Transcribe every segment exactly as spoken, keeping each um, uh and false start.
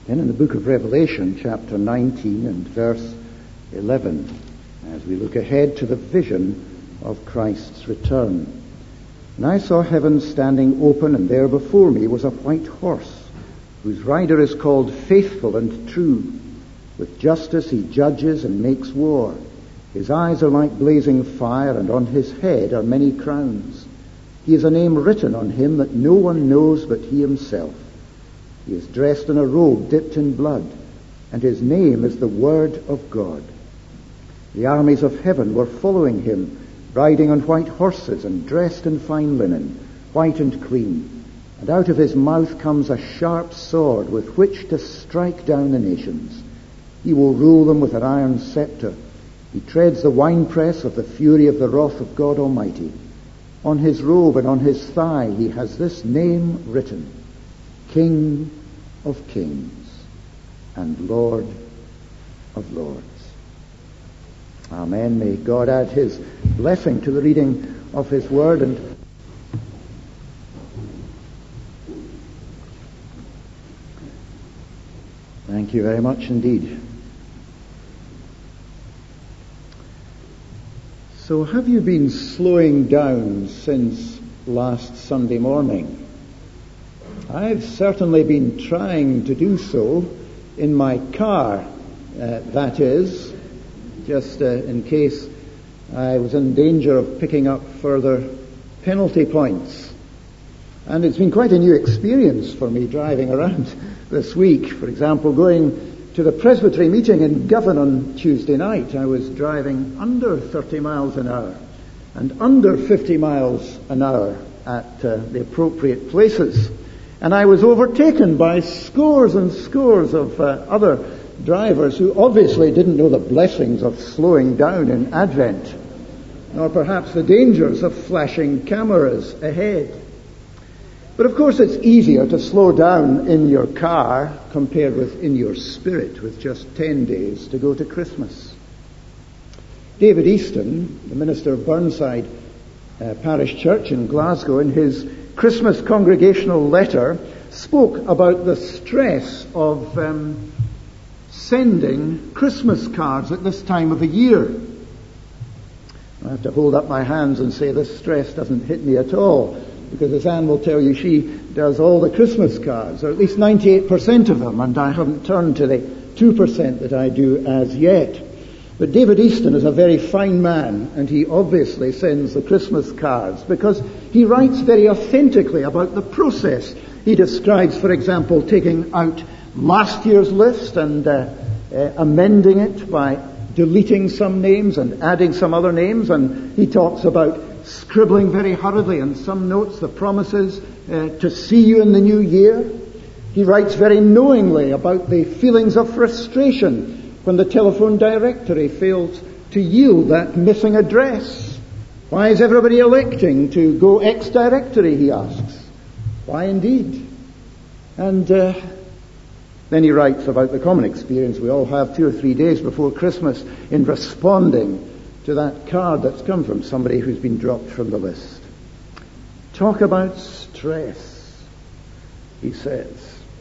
And in the book of Revelation, chapter nineteen and verse eleven, as we look ahead to the vision of Christ's return. And I saw heaven standing open, and there before me was a white horse, whose rider is called Faithful and True. With justice he judges and makes war. His eyes are like blazing fire, and on his head are many crowns. He has a name written on him that no one knows but he himself. He is dressed in a robe dipped in blood, and his name is the Word of God. The armies of heaven were following him, riding on white horses and dressed in fine linen, white and clean. And out of his mouth comes a sharp sword with which to strike down the nations. He will rule them with an iron scepter. He treads the winepress of the fury of the wrath of God Almighty. On his robe and on his thigh he has this name written: King of Kings and Lord of Lords. Amen. May God add his blessing to the reading of his word. And thank you very much indeed. So have you been slowing down since last Sunday morning? I've certainly been trying to do so in my car, uh, that is, just uh, in case I was in danger of picking up further penalty points. And it's been quite a new experience for me driving around this week. For example, going to the Presbytery meeting in Govan on Tuesday night, I was driving under thirty miles an hour and under fifty miles an hour at uh, the appropriate places. And I was overtaken by scores and scores of uh, other drivers who obviously didn't know the blessings of slowing down in Advent, nor perhaps the dangers of flashing cameras ahead. But of course it's easier to slow down in your car compared with in your spirit, with just ten days to go to Christmas. David Easton, the minister of Burnside uh, Parish Church in Glasgow, in his Christmas congregational letter, spoke about the stress of um, sending Christmas cards at this time of the year. I have to hold up my hands and say this stress doesn't hit me at all, because as Anne will tell you, she does all the Christmas cards, or at least ninety-eight percent of them, and I haven't turned to the two percent that I do as yet. But David Easton is a very fine man, and he obviously sends the Christmas cards because he writes very authentically about the process. He describes, for example, taking out last year's list and uh, uh, amending it by deleting some names and adding some other names, and he talks about scribbling very hurriedly in some notes the promises uh, to see you in the new year. He writes very knowingly about the feelings of frustration when the telephone directory fails to yield that missing address. Why is everybody electing to go ex-directory, he asks. Why indeed? And uh, then he writes about the common experience we all have two or three days before Christmas in responding to that card that's come from somebody who's been dropped from the list. Talk about stress, he says.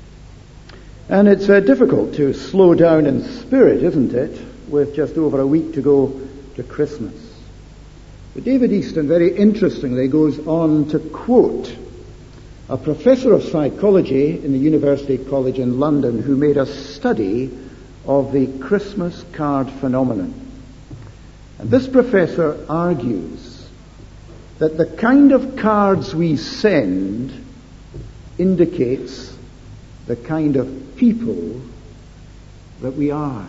And it's uh, difficult to slow down in spirit, isn't it, with just over a week to go to Christmas. But David Easton very interestingly goes on to quote a professor of psychology in the University College in London who made a study of the Christmas card phenomenon. And this professor argues that the kind of cards we send indicates the kind of people that we are.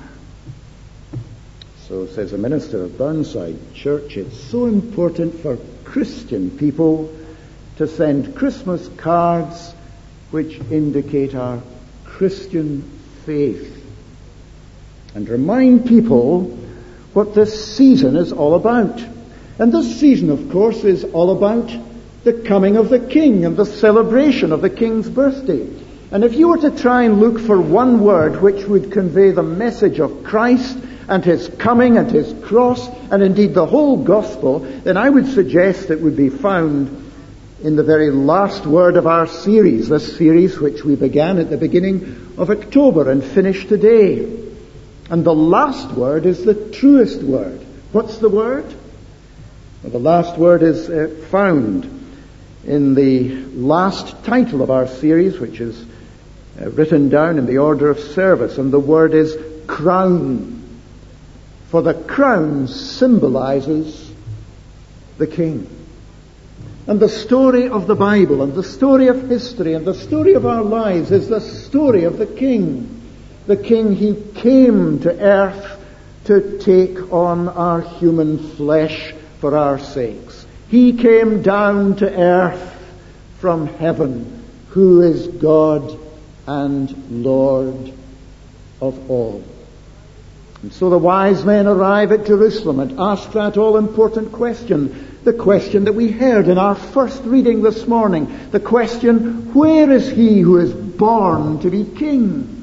So, says a minister of Burnside Church, it's so important for Christian people to send Christmas cards which indicate our Christian faith and remind people what this season is all about. And this season, of course, is all about the coming of the King and the celebration of the King's birthday. And if you were to try and look for one word which would convey the message of Christ and his coming and his cross, and indeed the whole gospel, then I would suggest it would be found in the very last word of our series, this series which we began at the beginning of October and finished today. And the last word is the truest word. What's the word? Well, the last word is uh, found in the last title of our series, which is uh, written down in the order of service, and the word is crown. For the crown symbolizes the King. And the story of the Bible and the story of history and the story of our lives is the story of the King. The King, he came to earth to take on our human flesh for our sakes. He came down to earth from heaven, who is God and Lord of all. And so the wise men arrive at Jerusalem and ask that all-important question, the question that we heard in our first reading this morning, the question, where is he who is born to be king?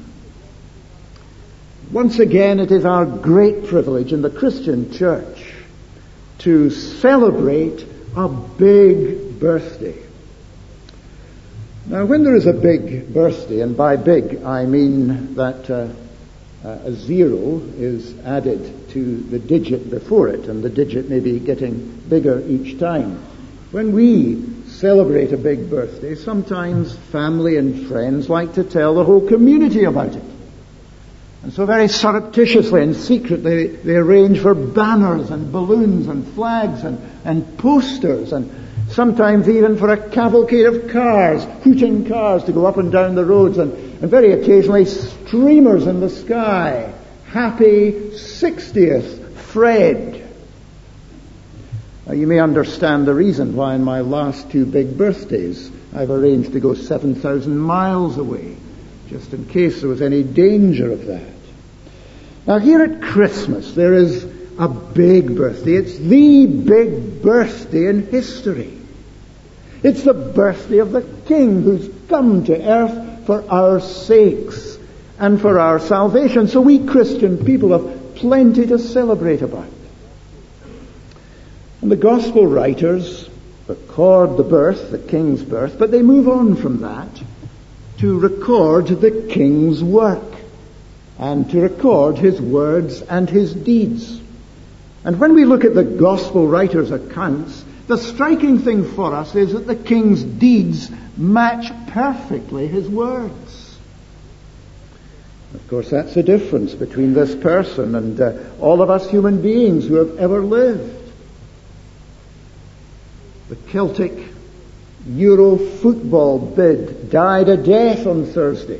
Once again, it is our great privilege in the Christian church to celebrate a big birthday. Now, when there is a big birthday, and by big I mean that uh, a zero is added to the digit before it, and the digit may be getting bigger each time. When we celebrate a big birthday, sometimes family and friends like to tell the whole community about it. And so very surreptitiously and secretly they arrange for banners and balloons and flags and, and posters, and sometimes even for a cavalcade of cars, hooting cars to go up and down the roads, and, and very occasionally streamers in the sky. Happy sixtieth, Fred. Now, you may understand the reason why in my last two big birthdays I've arranged to go seven thousand miles away, just in case there was any danger of that. Now, here at Christmas there is a big birthday. It's the big birthday in history. It's the birthday of the King who's come to earth for our sakes and for our salvation. So we Christian people have plenty to celebrate about. And the Gospel writers record the birth, the King's birth, but they move on from that to record the King's work and to record his words and his deeds. And when we look at the Gospel writers' accounts, the striking thing for us is that the King's deeds match perfectly his words. Of course, that's the difference between this person and uh, all of us human beings who have ever lived. The Celtic Euro football bid died a death on Thursday.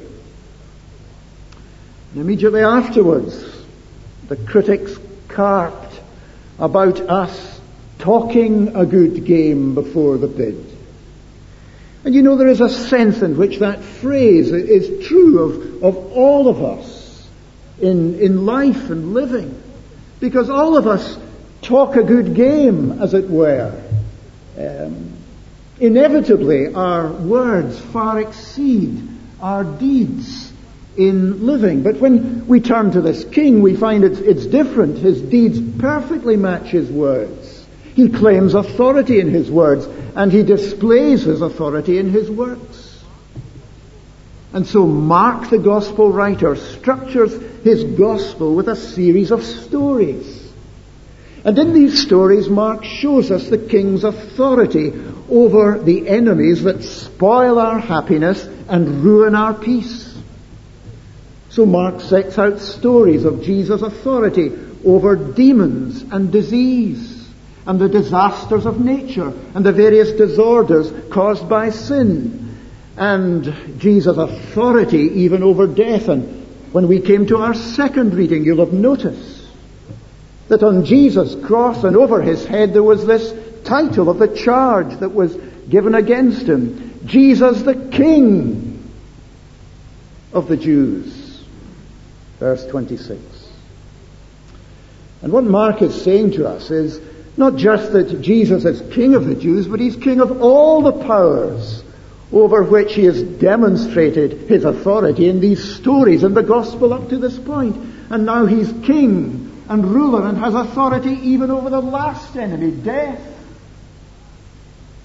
And immediately afterwards, the critics carped about us talking a good game before the bid. And you know, there is a sense in which that phrase is true of, of all of us in, in life and living. Because all of us talk a good game, as it were. Um, inevitably, our words far exceed our deeds in living. But when we turn to this King, we find it's, it's different. His deeds perfectly match his words. He claims authority in his words, and he displays his authority in his works. And so Mark, the Gospel writer, structures his Gospel with a series of stories. And in these stories, Mark shows us the King's authority over the enemies that spoil our happiness and ruin our peace. So Mark sets out stories of Jesus' authority over demons and disease, and the disasters of nature, and the various disorders caused by sin, and Jesus' authority even over death. And when we came to our second reading, you'll have noticed that on Jesus' cross and over his head there was this title of the charge that was given against him: Jesus the King of the Jews. Verse twenty-six. And what Mark is saying to us is not just that Jesus is King of the Jews, but he's King of all the powers over which he has demonstrated his authority in these stories and the gospel up to this point. And now he's King and ruler and has authority even over the last enemy, death.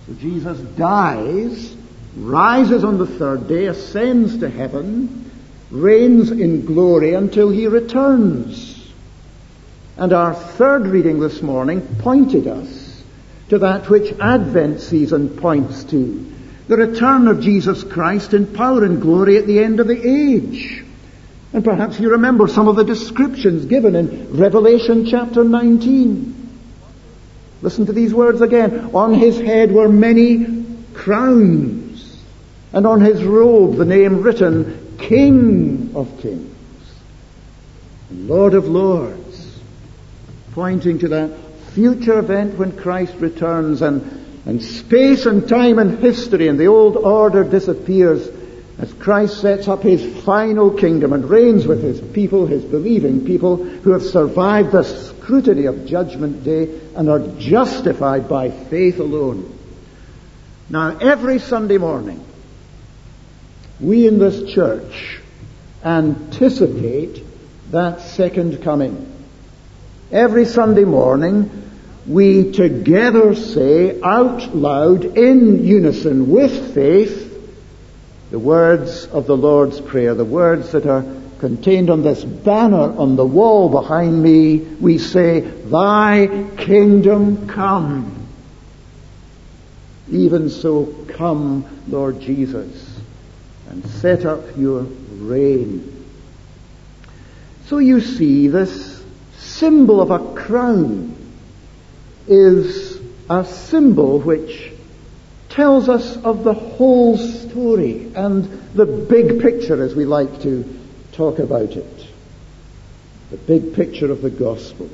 So Jesus dies, rises on the third day, ascends to heaven, reigns in glory until he returns. And our third reading this morning pointed us to that which Advent season points to, the return of Jesus Christ in power and glory at the end of the age. And perhaps you remember some of the descriptions given in Revelation chapter nineteen. Listen to these words again. On his head were many crowns, and on his robe the name written, King of Kings, and Lord of Lords, pointing to that future event when Christ returns and, and space and time and history and the old order disappears as Christ sets up his final kingdom and reigns with his people, his believing people, who have survived the scrutiny of Judgment Day and are justified by faith alone. Now, every Sunday morning, we in this church anticipate that second coming. Every Sunday morning, we together say out loud in unison with faith the words of the Lord's Prayer, the words that are contained on this banner on the wall behind me. We say, Thy kingdom come. Even so, come, Lord Jesus, and set up your reign. So you see, this symbol of a crown is a symbol which tells us of the whole story and the big picture, as we like to talk about it. The big picture of the gospel.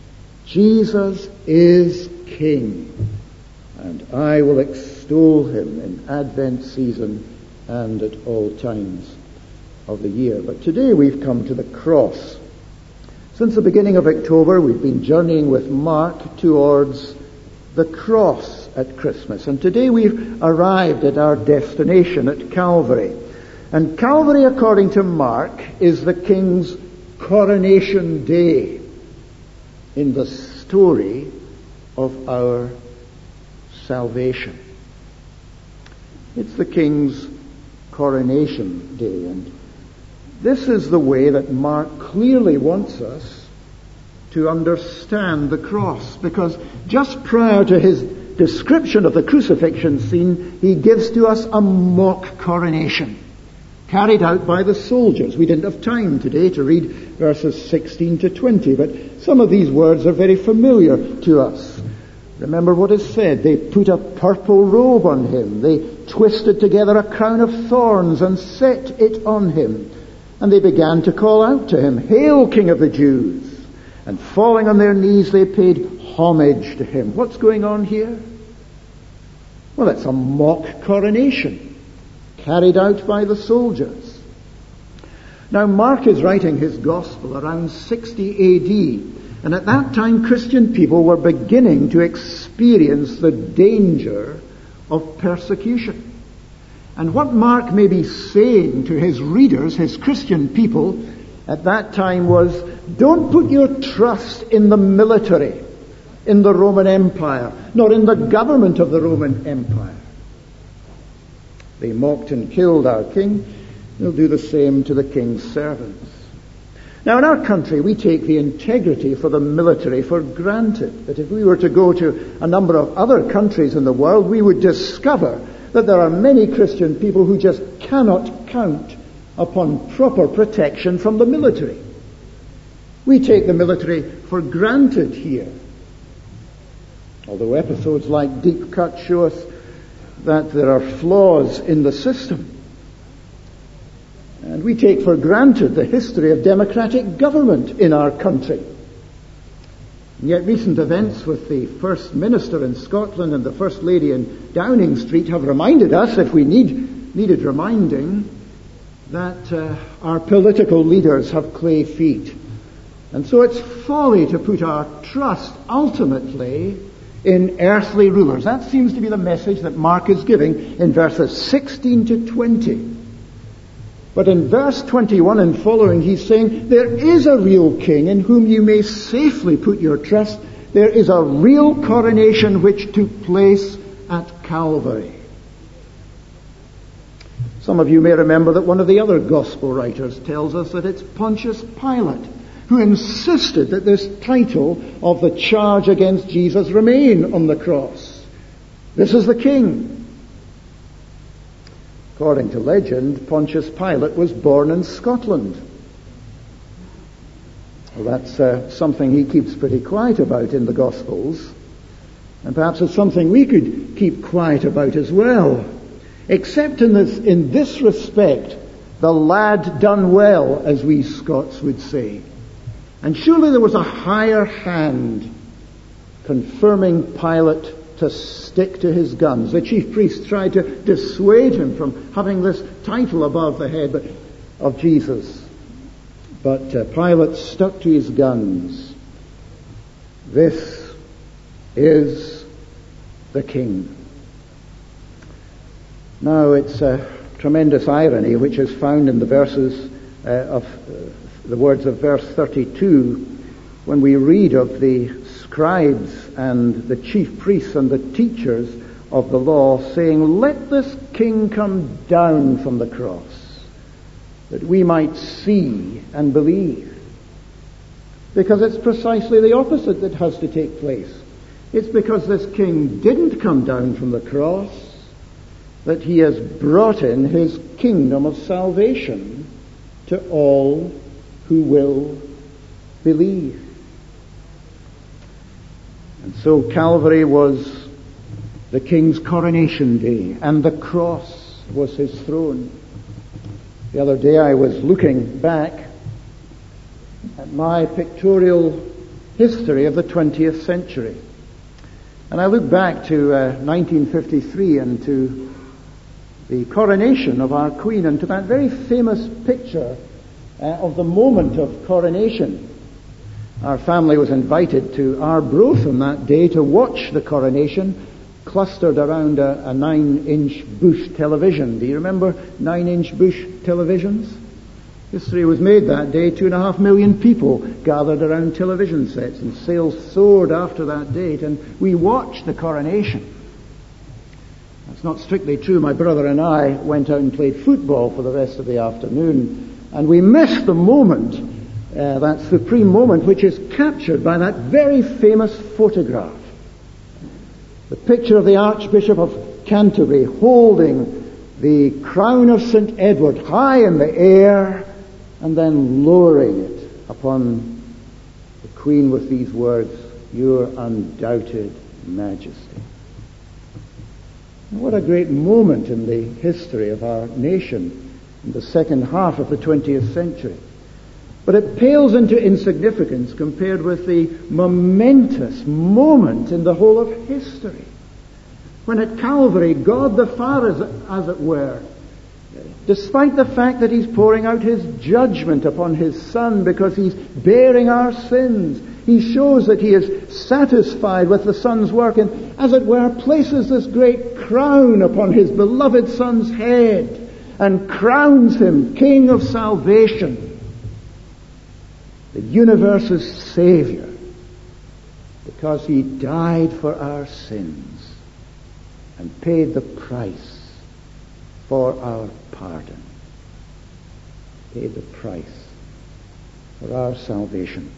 Jesus is King, and I will extol him in Advent season and at all times of the year. But today we've come to the cross. Since the beginning of October, we've been journeying with Mark towards the cross at Christmas. And today we've arrived at our destination at Calvary. And Calvary, according to Mark, is the King's coronation day in the story of our salvation. It's the King's coronation day. And this is the way that Mark clearly wants us to understand the cross, because just prior to his description of the crucifixion scene, he gives to us a mock coronation carried out by the soldiers. We didn't have time today to read verses sixteen to twenty, but some of these words are very familiar to us. Remember what is said. They put a purple robe on him. They twisted together a crown of thorns and set it on him. And they began to call out to him, Hail, King of the Jews! And falling on their knees, they paid homage to him. What's going on here? Well, it's a mock coronation carried out by the soldiers. Now, Mark is writing his gospel around sixty A D, and at that time Christian people were beginning to experience the danger of persecution. And what Mark may be saying to his readers, his Christian people, at that time was, don't put your trust in the military, in the Roman Empire, nor in the government of the Roman Empire. They mocked and killed our king. They'll do the same to the king's servants. Now, in our country, we take the integrity for the military for granted. That if we were to go to a number of other countries in the world, we would discover that there are many Christian people who just cannot count upon proper protection from the military. We take the military for granted here. Although episodes like Deep Cut show us that there are flaws in the system. And we take for granted the history of democratic government in our country. And yet recent events with the First Minister in Scotland and the First Lady in Downing Street have reminded us, if we need, needed reminding, that uh, our political leaders have clay feet. And so it's folly to put our trust ultimately in earthly rulers. That seems to be the message that Mark is giving in verses sixteen to twenty. But in verse twenty-one and following, he's saying, there is a real king in whom you may safely put your trust. There is a real coronation which took place at Calvary. Some of you may remember that one of the other gospel writers tells us that it's Pontius Pilate who insisted that this title of the charge against Jesus remain on the cross. This is the king. According to legend, Pontius Pilate was born in Scotland. Well, that's uh, something he keeps pretty quiet about in the Gospels. And perhaps it's something we could keep quiet about as well. Except in this, in this respect, the lad done well, as we Scots would say. And surely there was a higher hand confirming Pilate to stick to his guns. The chief priests tried to dissuade him from having this title above the head of Jesus. But uh, Pilate stuck to his guns. This is the king. Now, it's a tremendous irony which is found in the verses uh, of uh, the words of verse thirty-two, when we read of the scribes and the chief priests and the teachers of the law saying, "Let this king come down from the cross, that we might see and believe." Because it's precisely the opposite that has to take place. It's because this king didn't come down from the cross that he has brought in his kingdom of salvation to all who will believe. And so Calvary was the king's coronation day, and the cross was his throne. The other day I was looking back at my pictorial history of the twentieth century. And I looked back to uh, nineteen fifty-three and to the coronation of our Queen, and to that very famous picture uh, of the moment of coronation. Our family was invited to Arbroath on that day to watch the coronation, clustered around a, a nine-inch Bush television. Do you remember nine-inch Bush televisions? History was made that day. Two and a half million people gathered around television sets, and sales soared after that date, and we watched the coronation. That's not strictly true. My brother and I went out and played football for the rest of the afternoon, and we missed the moment, uh, that supreme moment, which is captured by that very famous photograph. The picture of the Archbishop of Canterbury holding the crown of Saint Edward high in the air and then lowering it upon the Queen with these words, "Your undoubted Majesty." And what a great moment in the history of our nation in the second half of the twentieth century. But it pales into insignificance compared with the momentous moment in the whole of history, when at Calvary, God the Father, as it were, despite the fact that he's pouring out his judgment upon his Son because he's bearing our sins, he shows that he is satisfied with the Son's work and, as it were, places this great crown upon his beloved Son's head and crowns him King of salvation, the universe's Savior, because he died for our sins and paid the price for our pardon. Paid the price for our salvation.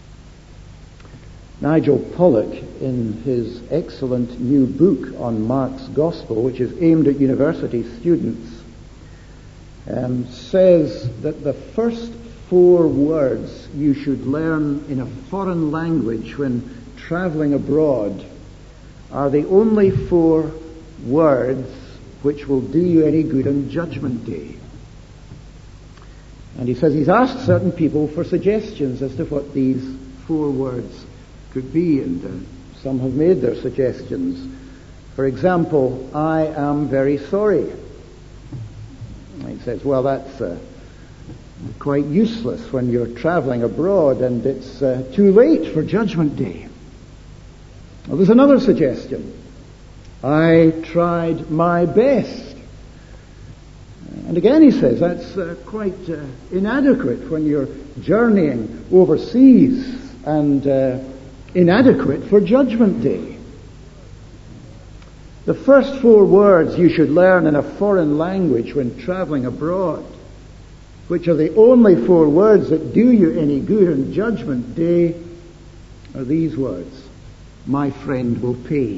Nigel Pollock, in his excellent new book on Mark's Gospel, which is aimed at university students, um, says that the first four words you should learn in a foreign language when traveling abroad are the only four words which will do you any good on Judgment Day. And he says he's asked certain people for suggestions as to what these four words could be, and uh, some have made their suggestions. For example, "I am very sorry." And he says, well, that's uh, quite useless when you're traveling abroad and it's uh, too late for Judgment Day. Well, there's another suggestion. "I tried my best." And again he says that's uh, quite uh, inadequate when you're journeying overseas, and uh, inadequate for Judgment Day. The first four words you should learn in a foreign language when traveling abroad, which are the only four words that do you any good on Judgment Day, are these words: my friend will pay.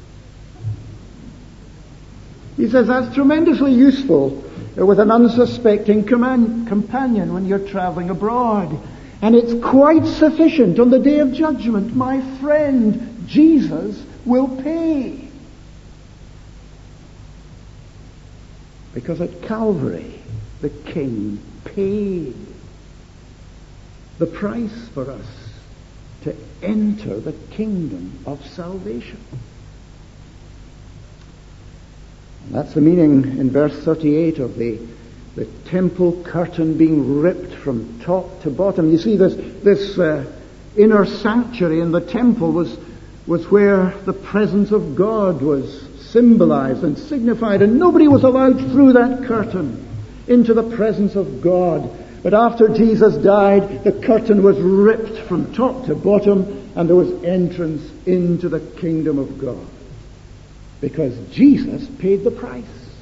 He says that's tremendously useful with an unsuspecting command, companion when you're traveling abroad. And it's quite sufficient on the day of judgment. My friend, Jesus, will pay. Because at Calvary, the King paid the price for us to enter the kingdom of salvation. And that's the meaning in verse thirty-eight of the, the temple curtain being ripped from top to bottom. You see, this, this uh, inner sanctuary in the temple was, was where the presence of God was symbolized and signified, and nobody was allowed through that curtain into the presence of God. But after Jesus died, the curtain was ripped from top to bottom, and there was entrance into the kingdom of God. Because Jesus paid the price.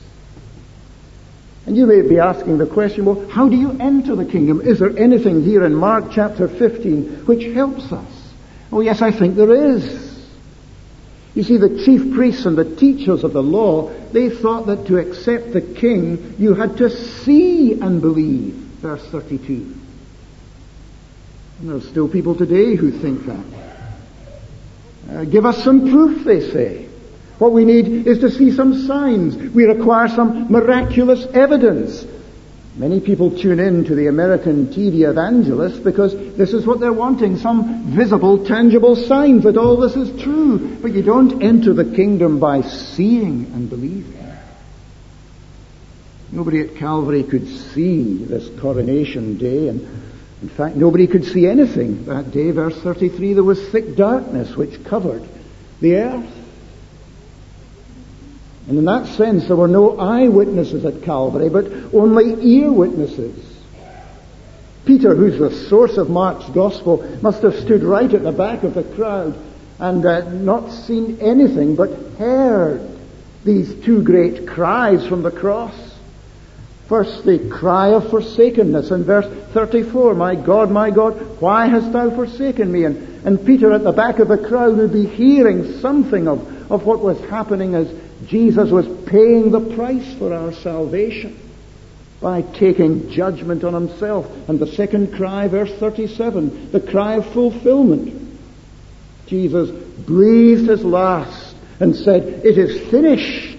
And you may be asking the question, well, how do you enter the kingdom? Is there anything here in Mark chapter fifteen which helps us? Oh yes, I think there is. You see, the chief priests and the teachers of the law, they thought that to accept the king, you had to see and believe. Verse thirty-two. And there are still people today who think that. Uh, give us some proof, they say. What we need is to see some signs. We require some miraculous evidence. Many people tune in to the American T V evangelists because this is what they're wanting, some visible, tangible signs that all this is true. But you don't enter the kingdom by seeing and believing. Nobody at Calvary could see this coronation day, and in fact nobody could see anything that day. Verse thirty-three, there was thick darkness which covered the earth. And in that sense, there were no eyewitnesses at Calvary, but only ear witnesses. Peter, who's the source of Mark's gospel, must have stood right at the back of the crowd and uh, not seen anything, but heard these two great cries from the cross. First, the cry of forsakenness in verse thirty-four, my God, my God, why hast thou forsaken me? And, and Peter at the back of the crowd would be hearing something of, of what was happening as Jesus was paying the price for our salvation by taking judgment on himself. And the second cry, verse thirty-seven, the cry of fulfillment. Jesus breathed his last and said, it is finished.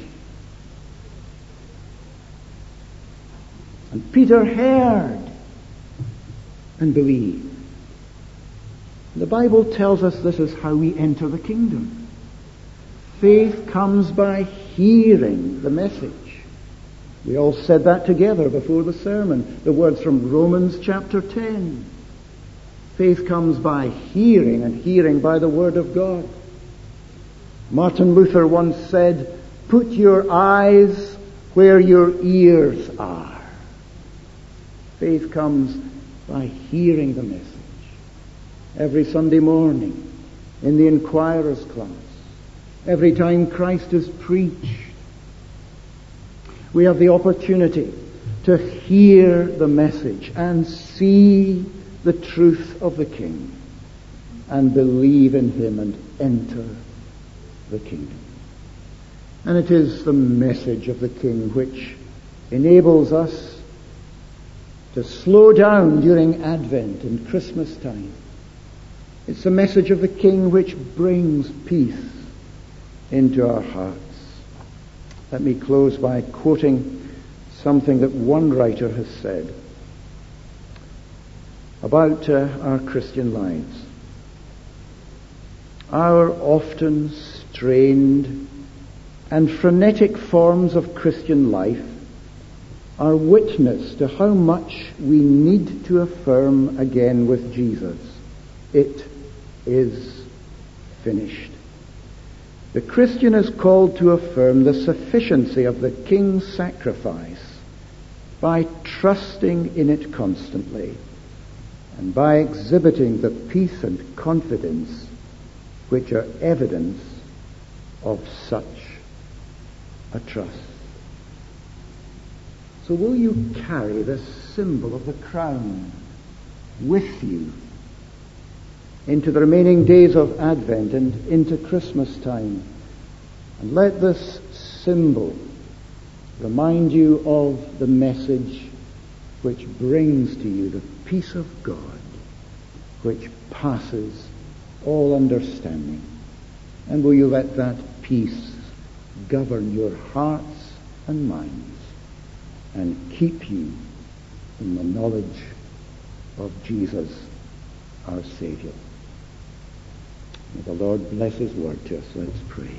And Peter heard and believed. The Bible tells us this is how we enter the kingdom. Faith comes by hearing the message. We all said that together before the sermon. The words from Romans chapter ten. Faith comes by hearing, and hearing by the word of God. Martin Luther once said, put your eyes where your ears are. Faith comes by hearing the message. Every Sunday morning in the Inquirer's class, every time Christ is preached, we have the opportunity to hear the message and see the truth of the King and believe in him and enter the kingdom. And it is the message of the King which enables us to slow down during Advent and Christmas time. It's the message of the King which brings peace into our hearts. Let me close by quoting something that one writer has said about uh, our Christian lives. Our often strained and frenetic forms of Christian life are witness to how much we need to affirm again with Jesus, it is finished. The Christian is called to affirm the sufficiency of the King's sacrifice by trusting in it constantly and by exhibiting the peace and confidence which are evidence of such a trust. So will you carry this symbol of the crown with you into the remaining days of Advent and into Christmas time? And let this symbol remind you of the message which brings to you the peace of God, which passes all understanding. And will you let that peace govern your hearts and minds and keep you in the knowledge of Jesus, our Savior. May the Lord bless His word to us. Let's pray.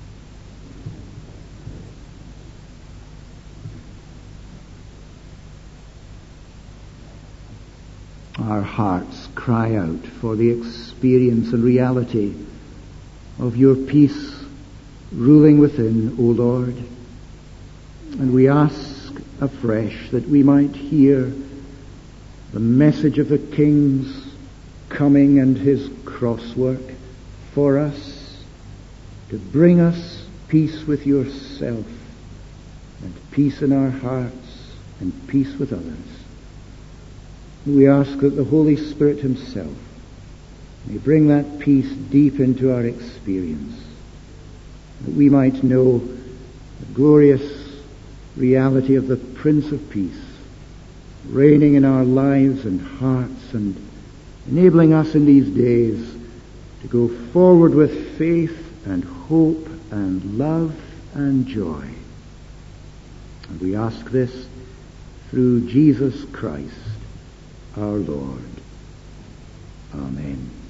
Our hearts cry out for the experience and reality of your peace ruling within, O Lord. And we ask afresh that we might hear the message of the King's coming and his cross work for us, to bring us peace with yourself and peace in our hearts and peace with others. We ask that the Holy Spirit himself may bring that peace deep into our experience, that we might know the glorious reality of the Prince of Peace reigning in our lives and hearts and enabling us in these days to go forward with faith and hope and love and joy. And we ask this through Jesus Christ, our Lord. Amen.